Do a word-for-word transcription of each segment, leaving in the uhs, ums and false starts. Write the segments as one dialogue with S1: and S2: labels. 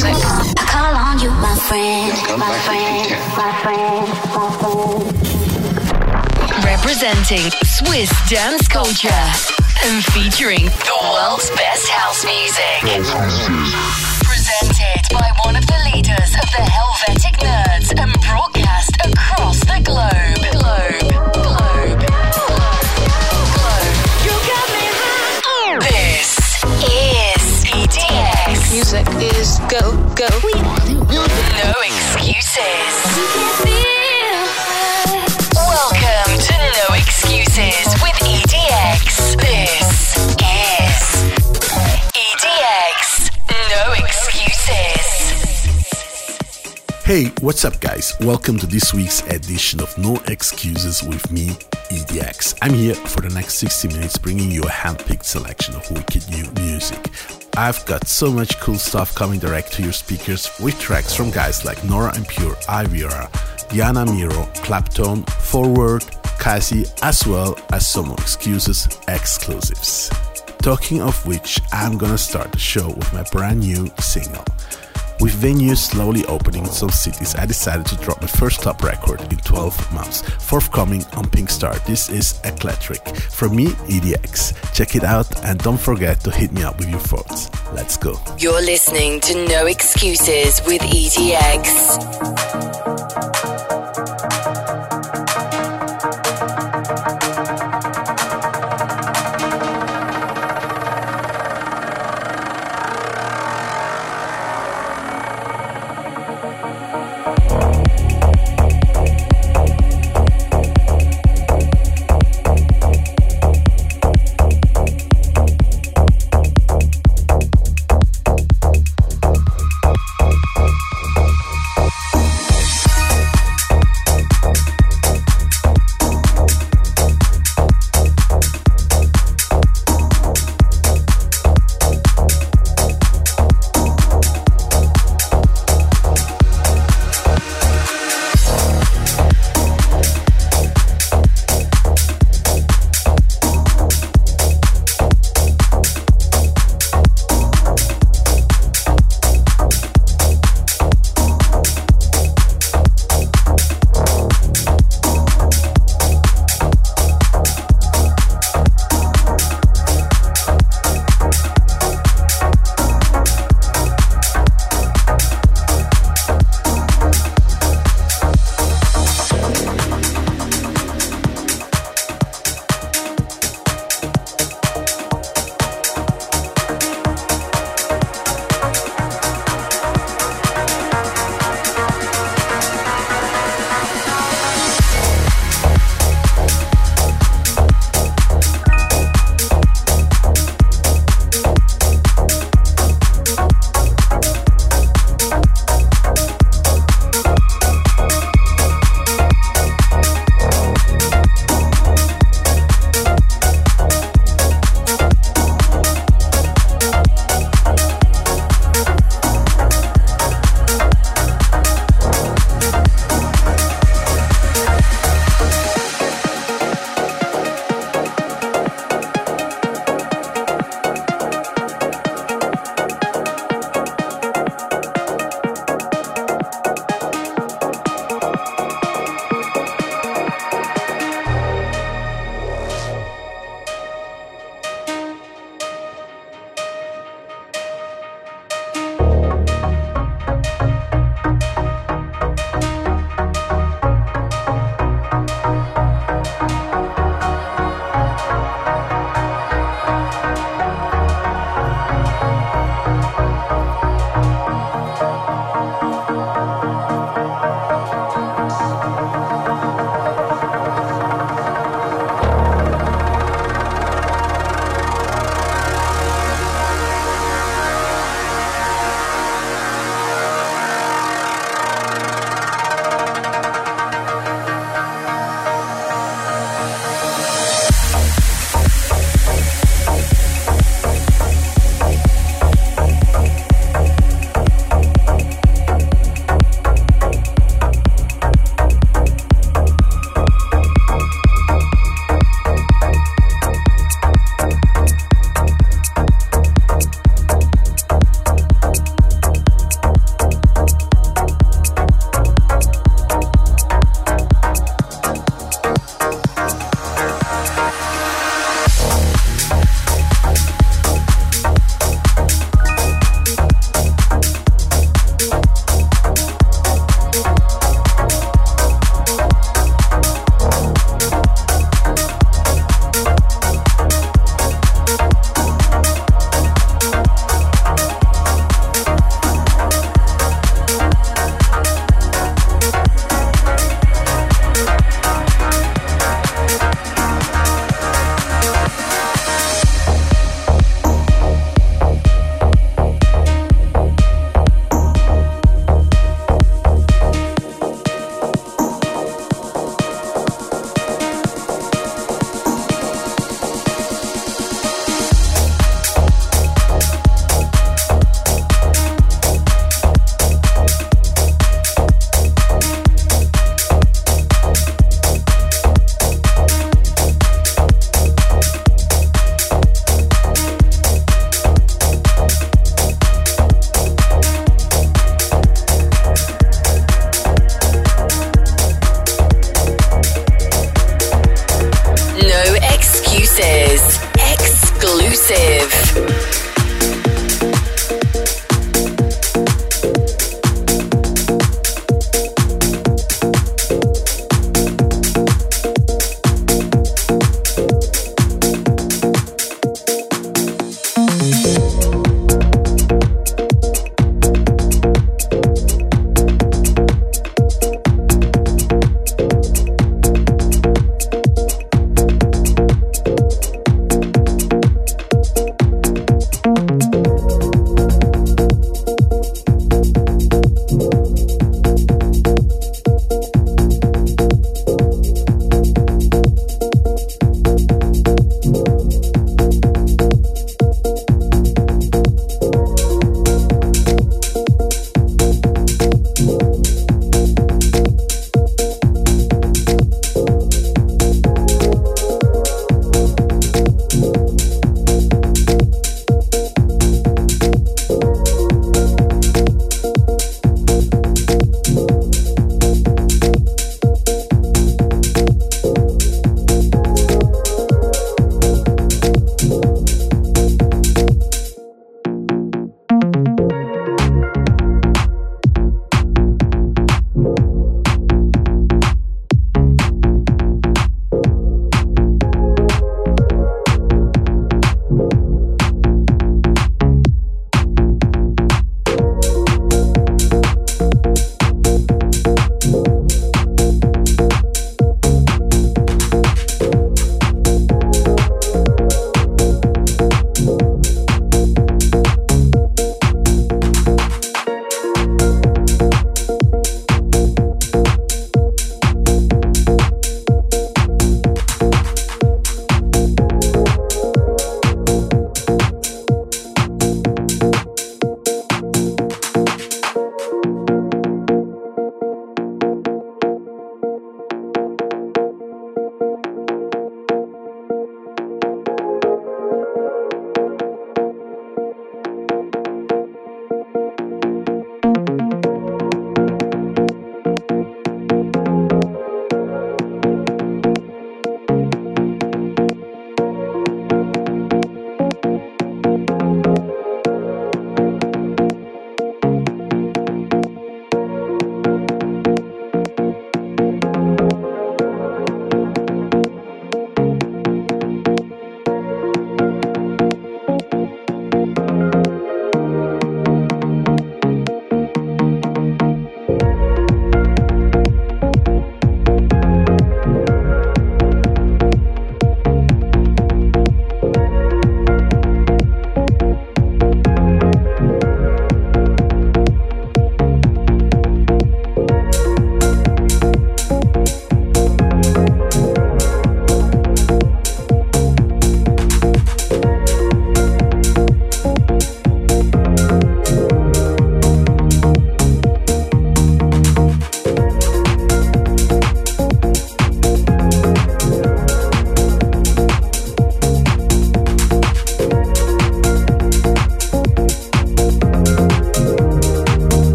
S1: music.
S2: I call on you, my friend, my friend, my friend, my friend.
S3: Representing Swiss dance culture and featuring the world's best house music. Presented by one of the leaders of the Helvetic Nerds and broadcast across the globe. Globe, globe, globe. You got me high. This is E D X.
S1: Music is go, go.
S3: No excuses. Welcome to No Excuses with E D X. This is E D X. No Excuses.
S4: Hey, what's up guys? Welcome to this week's edition of No Excuses with me, E D X. I'm here for the next sixty minutes bringing you a hand-picked selection of wicked new music. I've got so much cool stuff coming direct to your speakers with tracks from guys like Nora En Pure, Ivira, Diana Miro, Clapton, Forward, Kazi, as well as some No Excuses exclusives. Talking of which, I'm gonna start the show with my brand new single. With venues slowly opening in some cities, I decided to drop my first top record in twelve months, forthcoming on Pink Star. This is Eclectric. From me, E D X. Check it out and don't forget to hit me up with your thoughts. Let's go.
S3: You're listening to No Excuses with E D X.
S2: We'll be right back.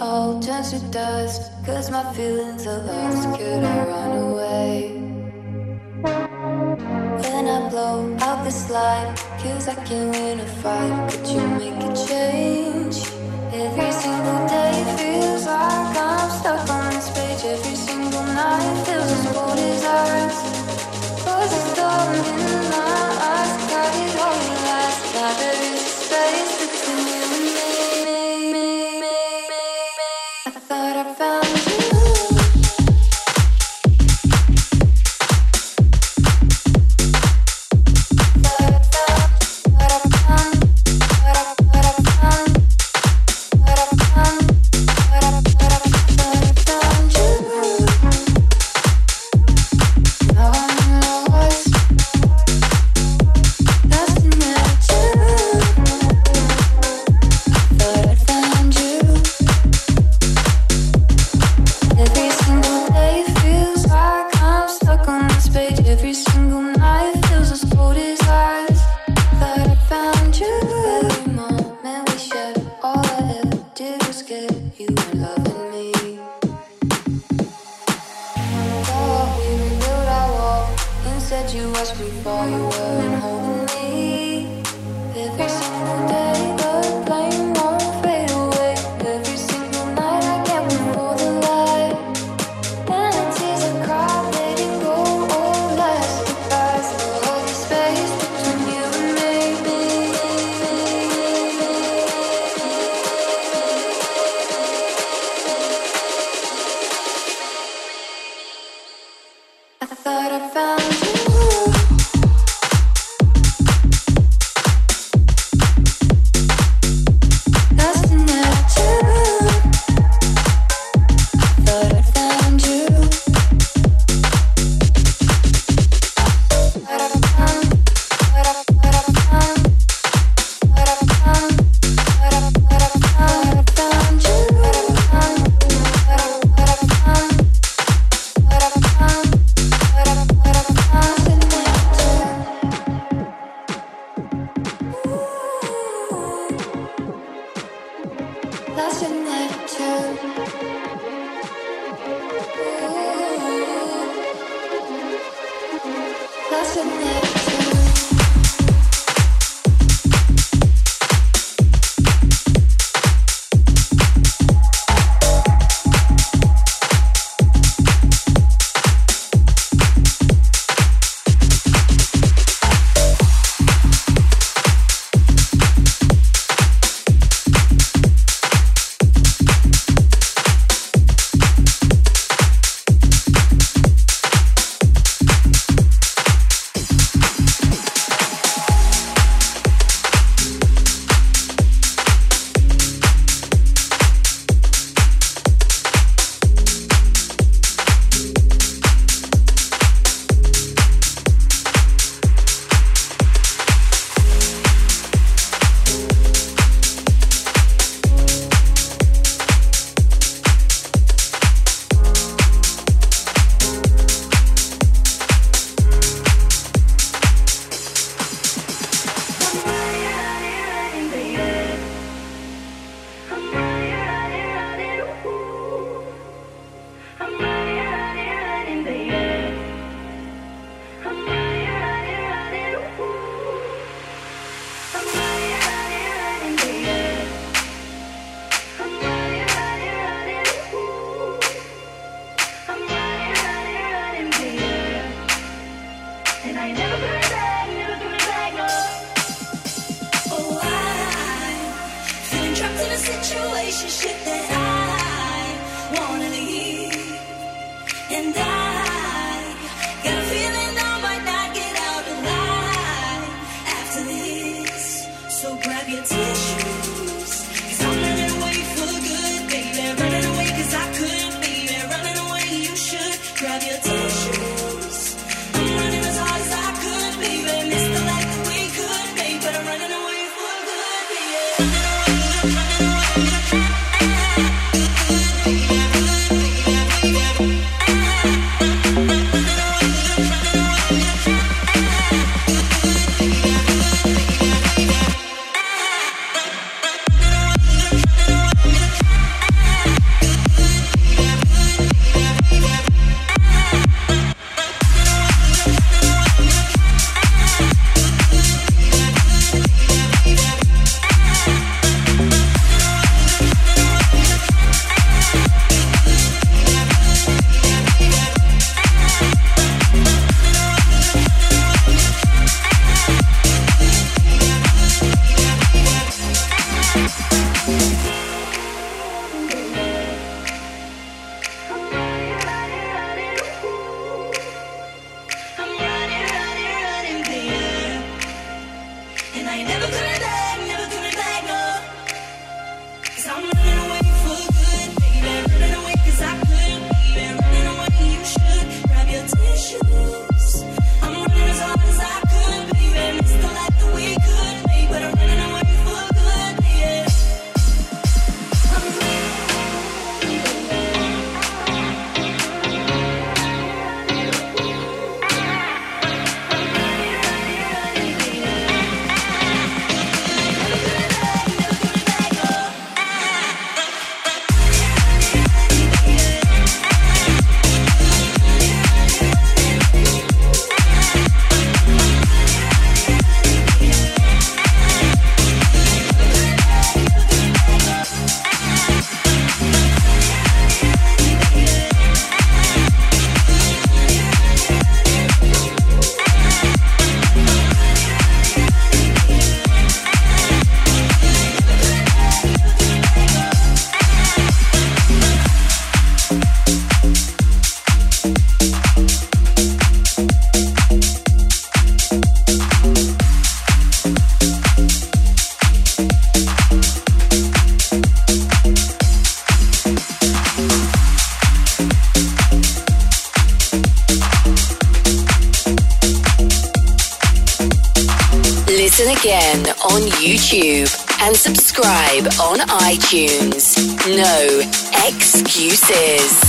S5: all turns to dust, cause my feelings are lost. Could I run away? When I blow out this light, cause I can't win a fight. Could you make a change? Every single day feels like I'm stuck on this page. Every single night feels as bold as ours. Was a storm in my eyes, got it all you last. Now there is a space between you and me. I thought I found you.
S6: Running away for good, yeah. Running away, running away.
S3: listen again on YouTube and subscribe on iTunes. No excuses.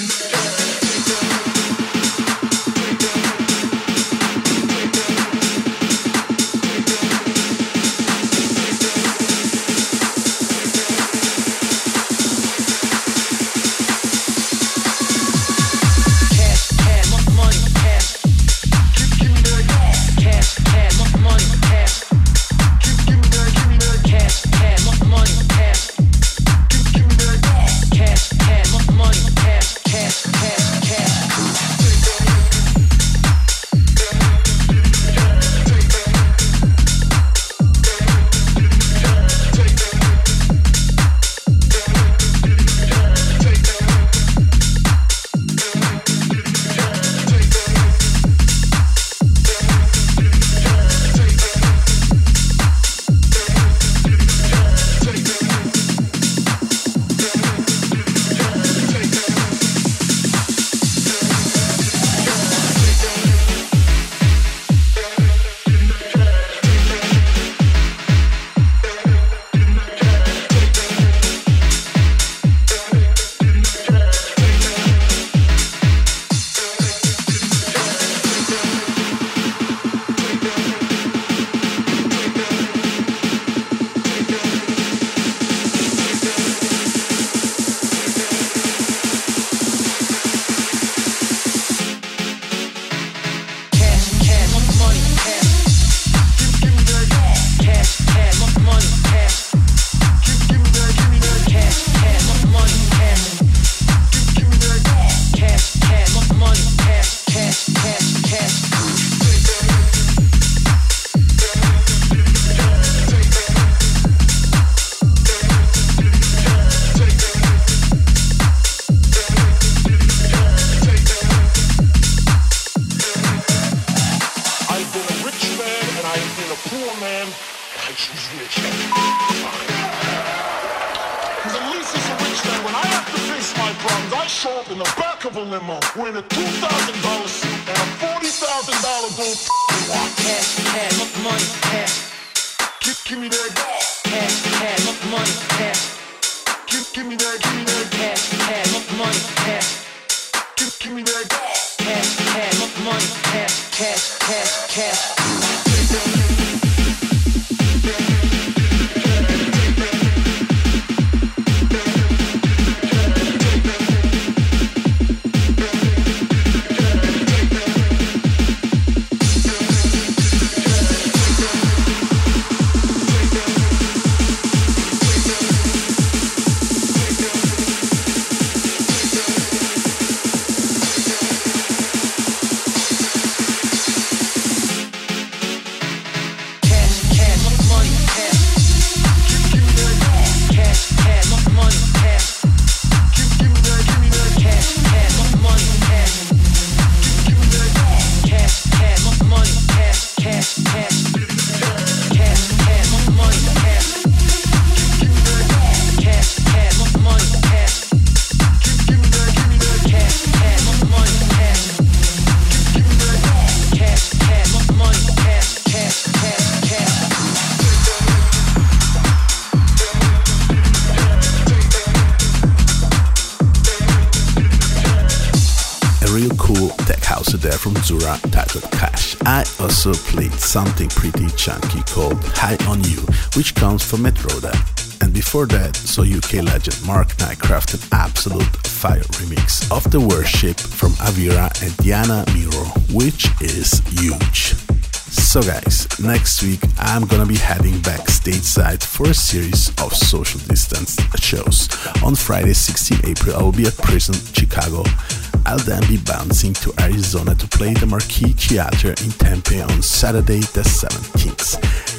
S4: Zura titled Cash. I also played something pretty chunky called High on You, which comes from Metroda. And before that, saw U K legend Mark Knight craft an absolute fire remix of The Worship from Avira and Diana Miro, which is huge. So guys, next week I'm gonna be heading back stateside for a series of social distance shows. On Friday, sixteenth of April, I will be at Prison, Chicago. I'll then be bouncing to Arizona to play the Marquee Theater in Tempe on Saturday the seventeenth.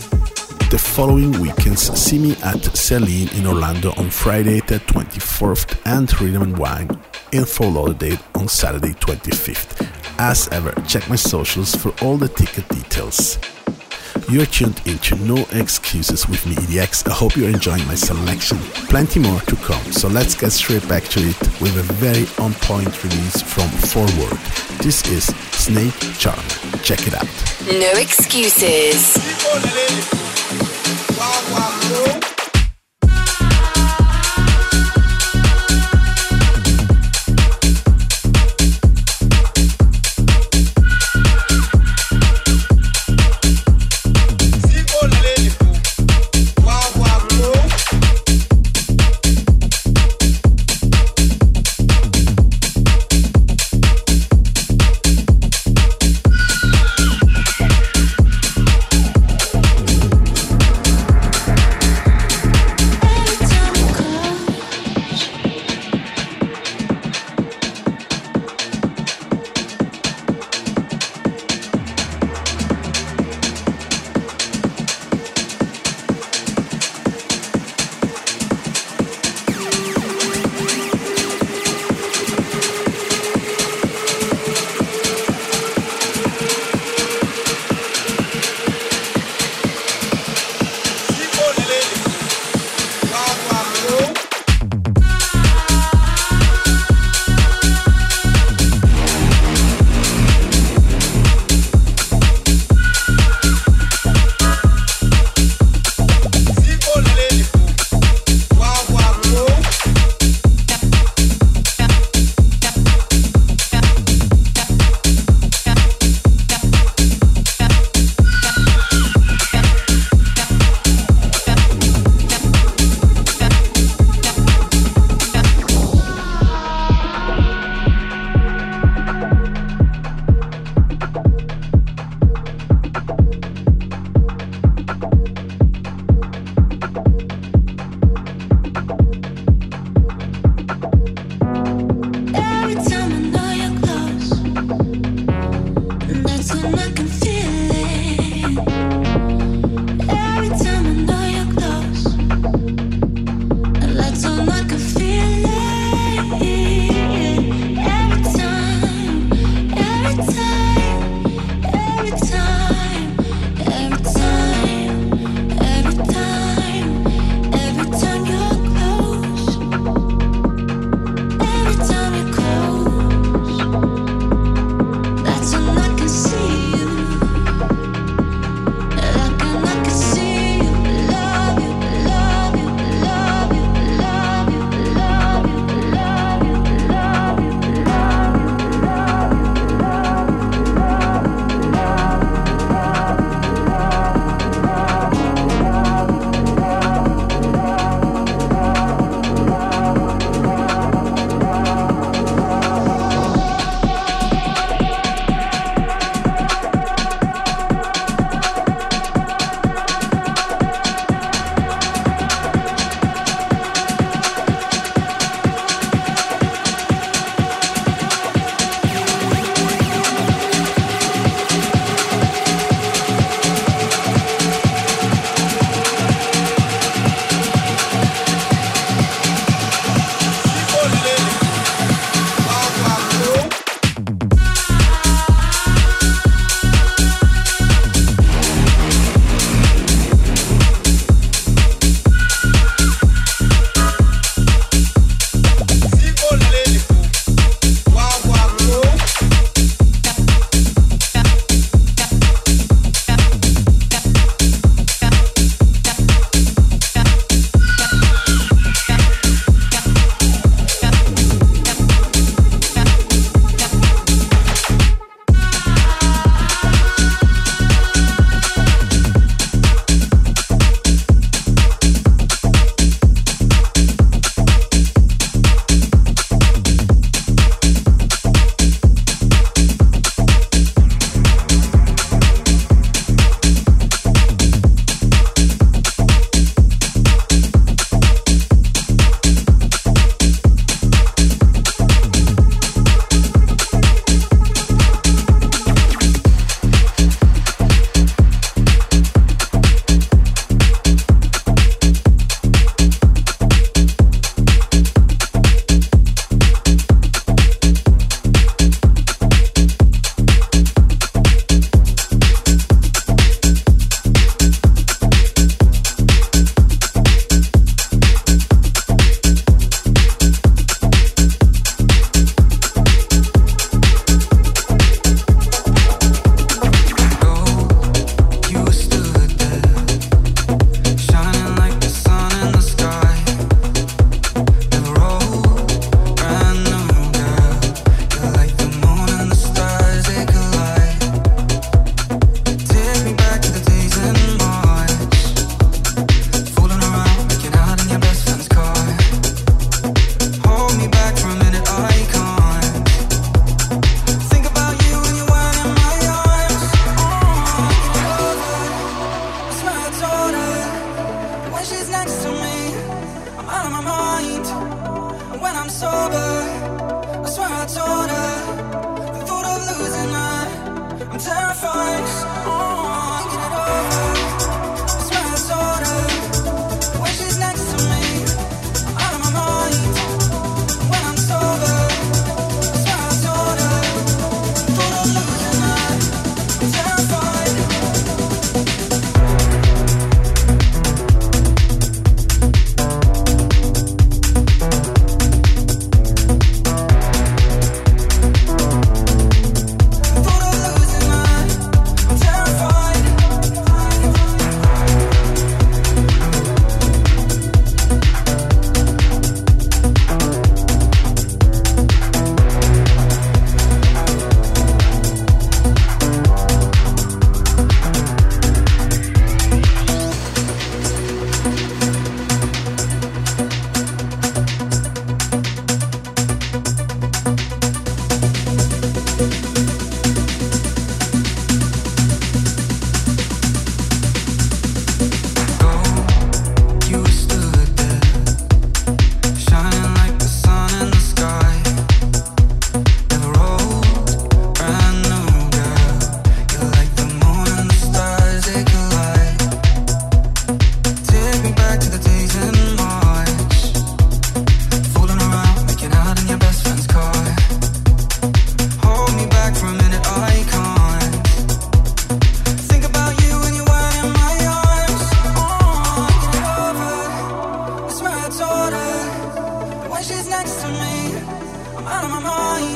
S4: The following weekends see me at Celine in Orlando on Friday the twenty-fourth and Rhythm and Wine in Fort Lauderdale on Saturday twenty-fifth. As ever, check my socials for all the ticket details. You're tuned into No Excuses with me, E D X. I hope you're enjoying my selection. Plenty more to come, so let's get straight back to it with a very on-point release from Forward. This is Snake Charmer. Check it out.
S3: No Excuses.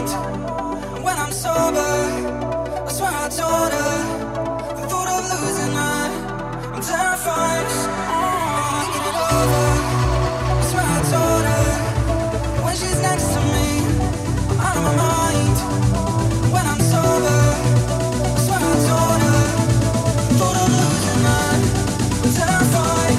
S6: mind. And when I'm sober, I swear I told her. The thought of losing her, I'm terrified. Oh, get it over. I swear I told her. When she's next to me, I'm out of my mind. And when I'm sober, I swear I told her. The thought of losing her, I'm terrified.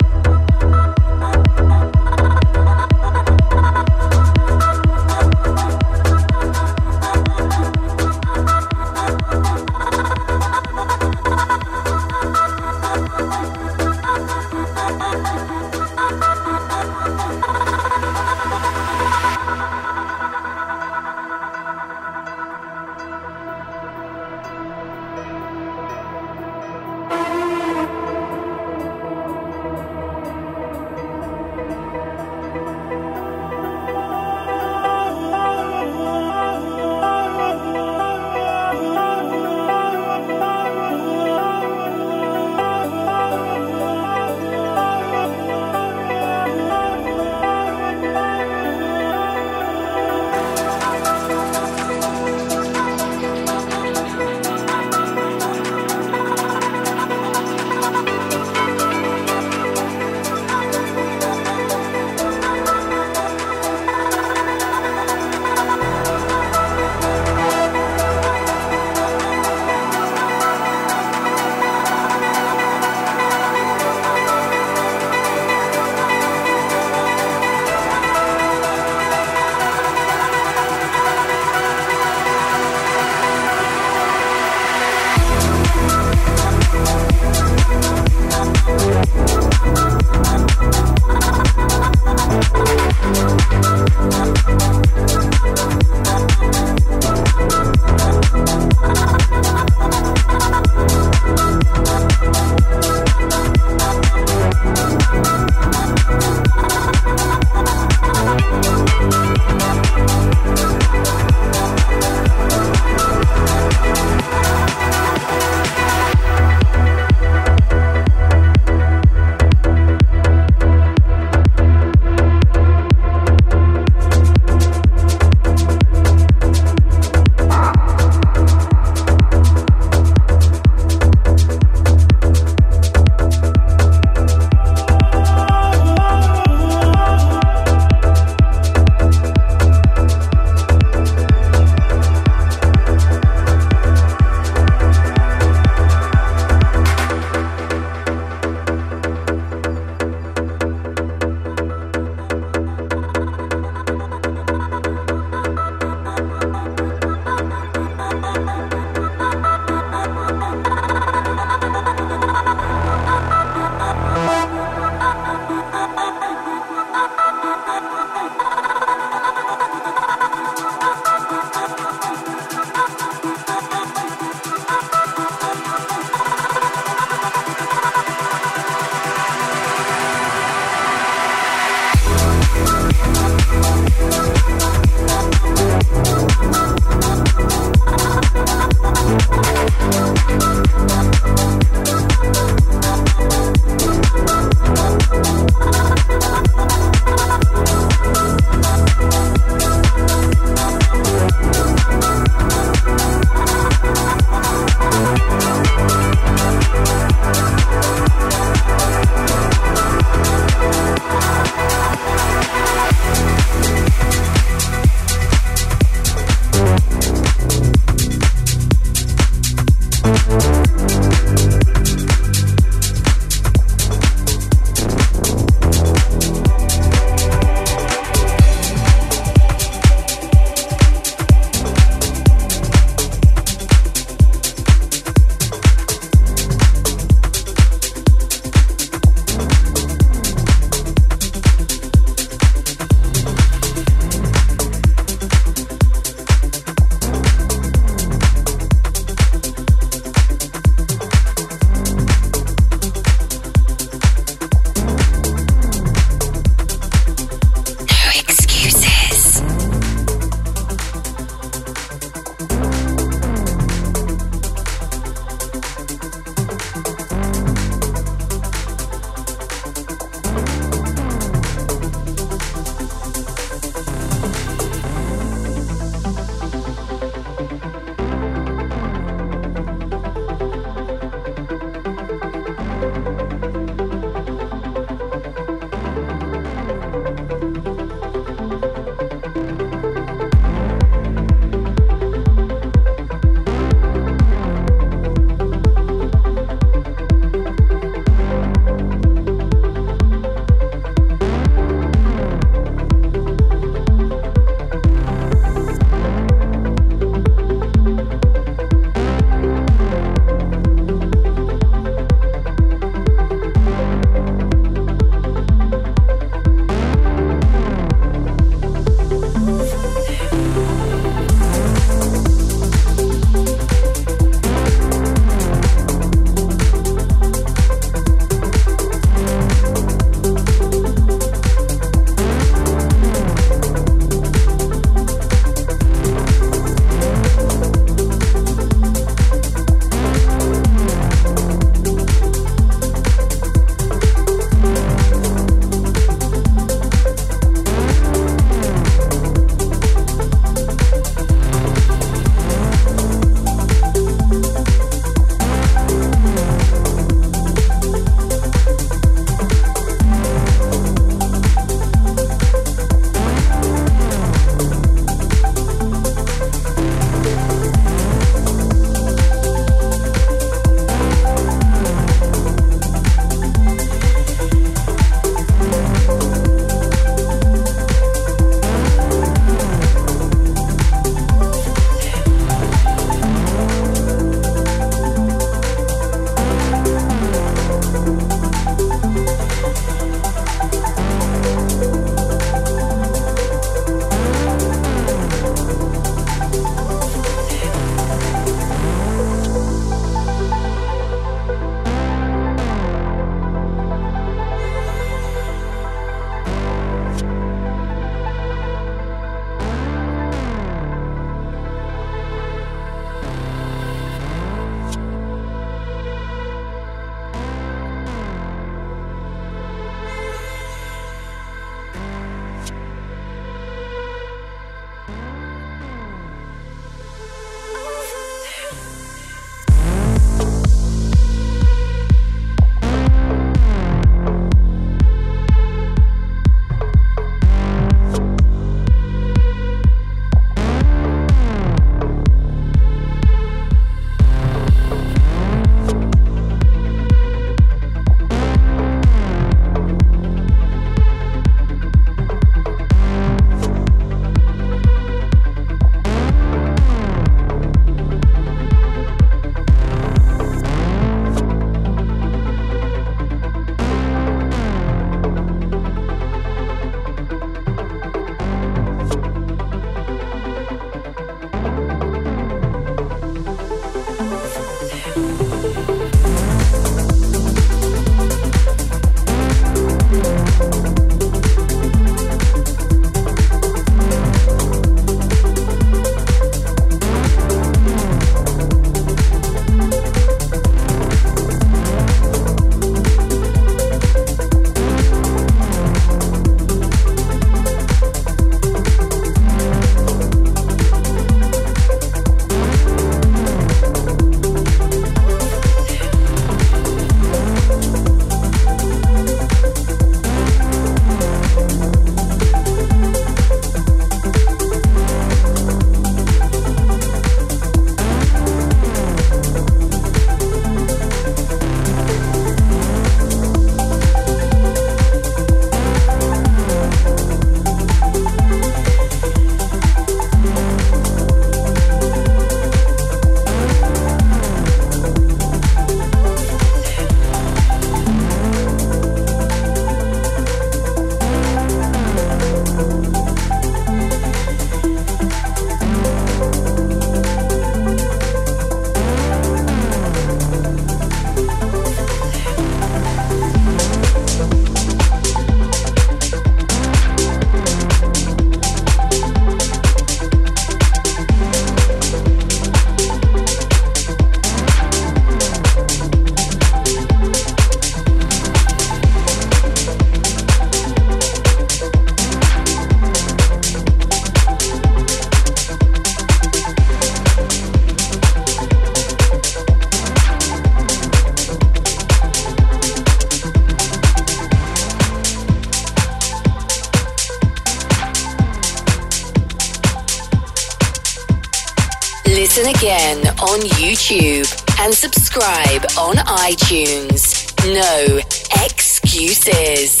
S3: Listen again on YouTube and subscribe on iTunes. No excuses.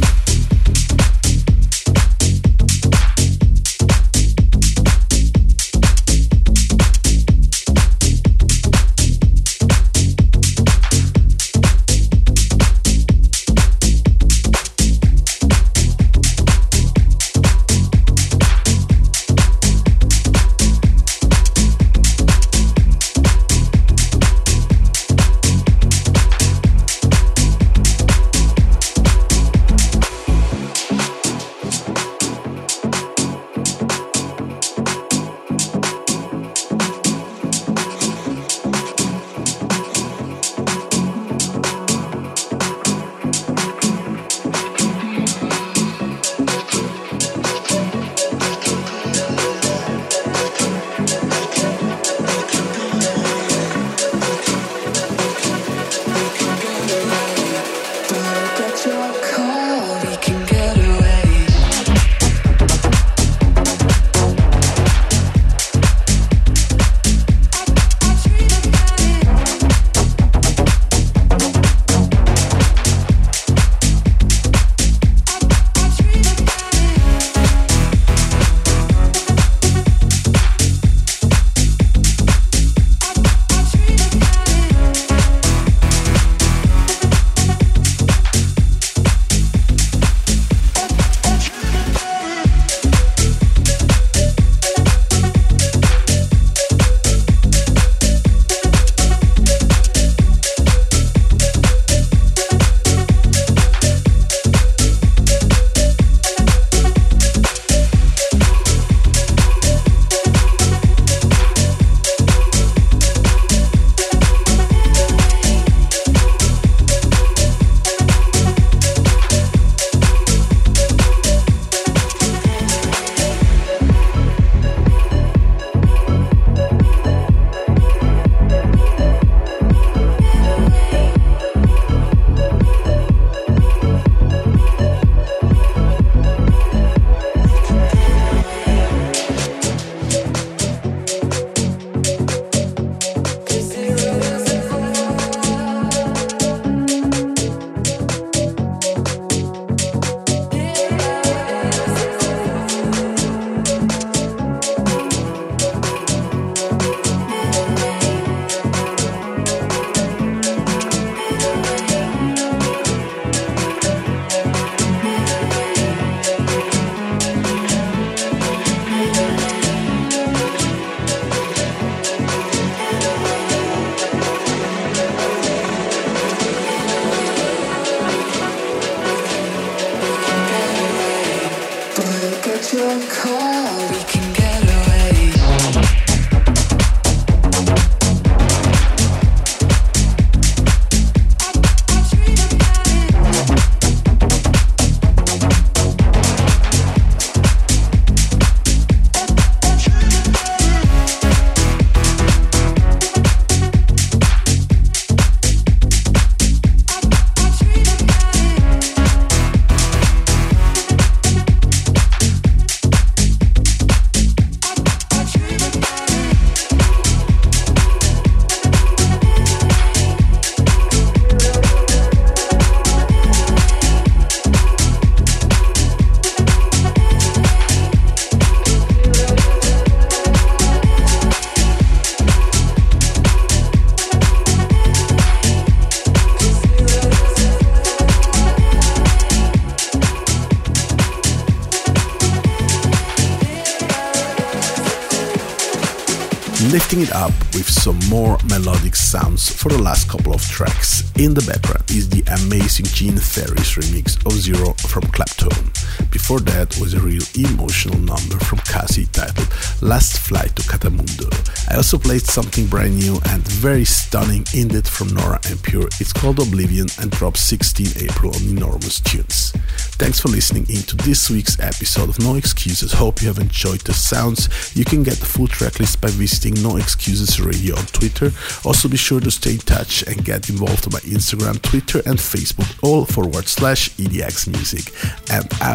S4: Lifting it up with some more melodic sounds for the last couple of tracks. In the background is the amazing Gene Ferris remix of Zero from Claptone. Before that was a real emotional number from Kazi titled Last Flight to Catamundo. I also played something brand new and very stunning indie from Nora En Pure. It's called Oblivion and dropped sixteenth April on Enormous Tunes. Thanks for listening into this week's episode of No Excuses. Hope you have enjoyed the sounds. You can get the full tracklist by visiting No Excuses Radio on Twitter. Also be sure to stay in touch and get involved on my Instagram, Twitter and Facebook, all forward slash E D X Music. And I will catch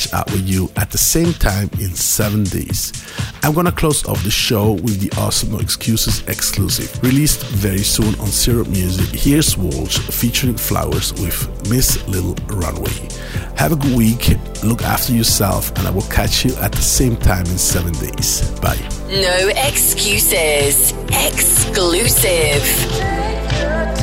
S4: catch up with you at the same time in seven days. I'm gonna close off the show with the awesome No Excuses exclusive, released very soon on Syrup Music. Here's Walsh featuring Flowers with Miss Little Runway. Have a good week, look after yourself, and I will catch you at the same time in seven days. Bye.
S3: No Excuses exclusive.